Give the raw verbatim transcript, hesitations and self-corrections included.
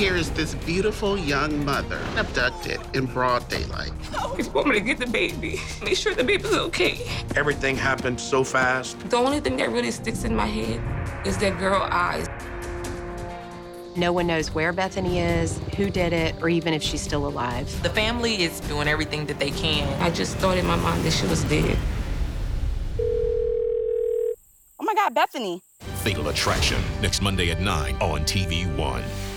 Here is this beautiful young mother abducted in broad daylight. If you want me to get the baby, make sure the baby's okay. Everything happened so fast. The only thing that really sticks in my head is that girl eyes. No one knows where Bethany is, who did it, or even if she's still alive. The family is doing everything that they can. I just thought in my mind that she was dead. Oh my God, Bethany. Fatal Attraction, next Monday at nine on T V one.